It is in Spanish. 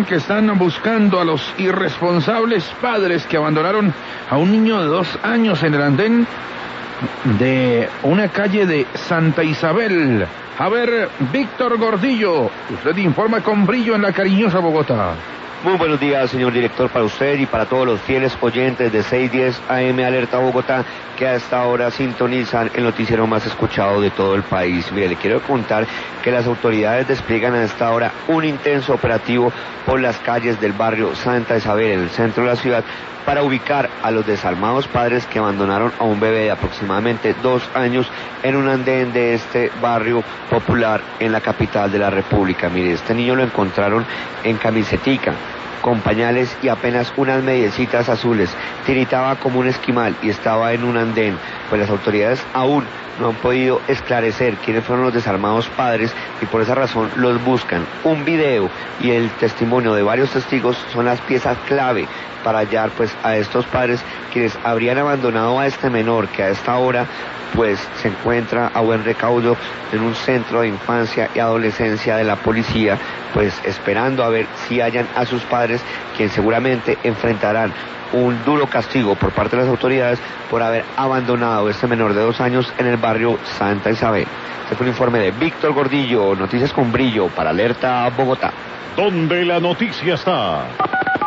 que están buscando a los irresponsables padres que abandonaron a un niño de 2 años en el andén de una calle de Santa Isabel. A ver, Víctor Gordillo, usted informa con brillo en la cariñosa Bogotá. Muy buenos días, señor director, para usted y para todos los fieles oyentes de 610 AM Alerta Bogotá, que a esta hora sintonizan el noticiero más escuchado de todo el país. Mire, le quiero contar que las autoridades despliegan a esta hora un intenso operativo por las calles del barrio Santa Isabel, en el centro de la ciudad, para ubicar a los desalmados padres que abandonaron a un bebé de aproximadamente 2 años en un andén de este barrio popular en la capital de la República. Mire, este niño lo encontraron en camisetica, con pañales y apenas unas mediecitas azules. Tiritaba como un esquimal y estaba en un andén. Pues las autoridades aún no han podido esclarecer quiénes fueron los desalmados padres y por esa razón los buscan. Un video y el testimonio de varios testigos son las piezas clave para hallar pues a estos padres quienes habrían abandonado a este menor que a esta hora pues se encuentra a buen recaudo en un centro de infancia y adolescencia de la policía, pues esperando a ver si hallan a sus padres, quienes seguramente enfrentarán un duro castigo por parte de las autoridades por haber abandonado a este menor de 2 años en el barrio Santa Isabel. Este fue un informe de Víctor Gordillo, Noticias con Brillo para Alerta Bogotá. Donde la noticia está.